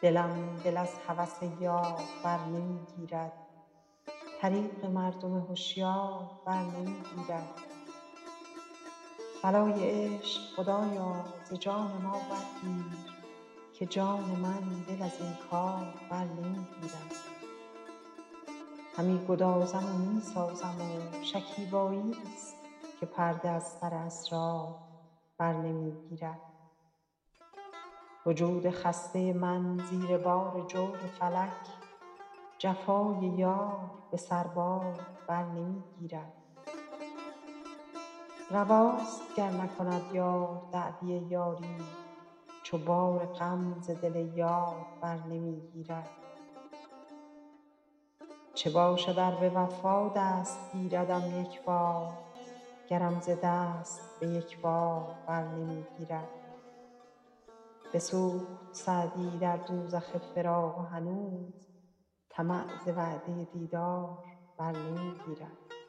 دلم دل از هوس یار بر نمی گیرد، طریق مردم هوشیار بر نمی گیرد. بلای عشق خدایا ز جان ما برگیر، که جان من دل از این کار بر نمی گیرد. همی گدازم و می سازم و شکیباییست که پرده از سر اسرار بر نمی گیرد. وجود خسته من زیر بار جور فلک، جفای یار به سر بار بر نمی گیرد. رواست گر نکند یار دعوی یاری، چو بار غم ز دل یار بر نمی گیرد. چه باشد ار به وفا دست گیردم یک بار، گرم ز دست به یک بار بر نمی گیرد. بسوخت سعدی در دوزخ فراق و هنوز طمع ز وعده دیدار بر نمی گیرد.